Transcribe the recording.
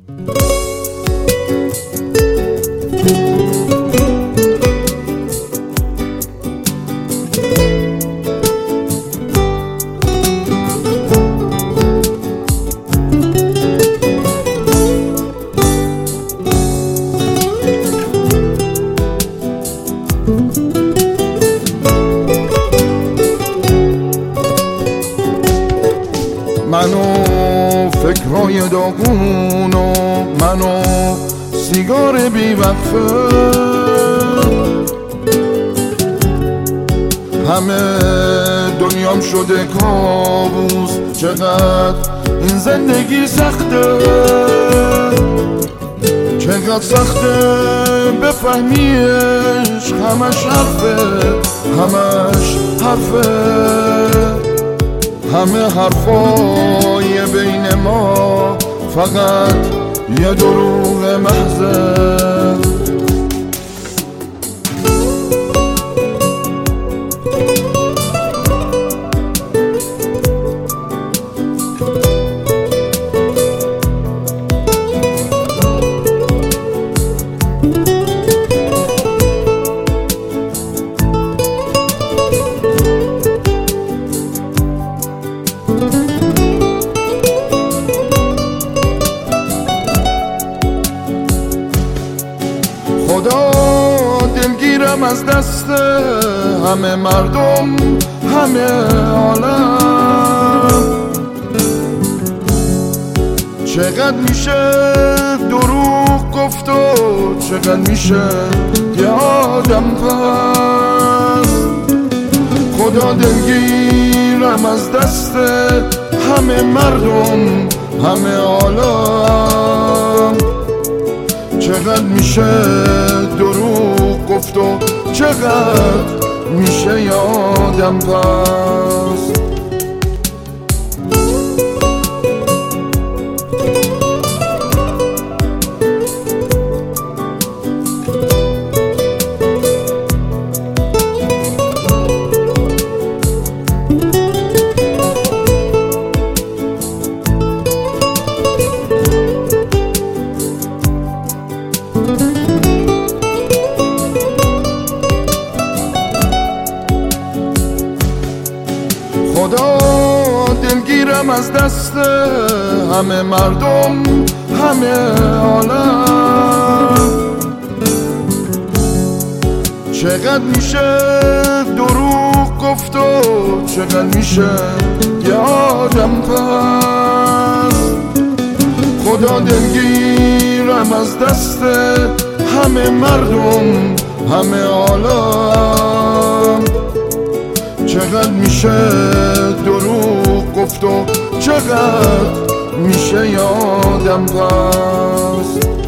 منو فکرهای داغون و منو سیگار بیوقفه، همه دنیام شده کابوس. چقدر این زندگی سخته، چقدر سخته بفهمیش. همش حرفه، همش حرفه، همه حرفای بین ما فقط یه دروغ محضه. خدا دلگیرم از دست همه مردم، همه عالم. چقدر میشه دروغ گفت و چقدر میشه یه آدم پس. خدا دلگیرم از دست همه مردم، همه عالم. چقدر میشه دروغ گفت و چقدر میشه یادم پس. خدا دلگیرم از دست همه مردم، همه عالم. چقدر میشه دروغ گفت و چقدر میشه یه آدم پس. خدا دلگیرم از دست همه مردم، همه عالم. چقدر میشه دروغ گفت و چقدر میشه یادم پس.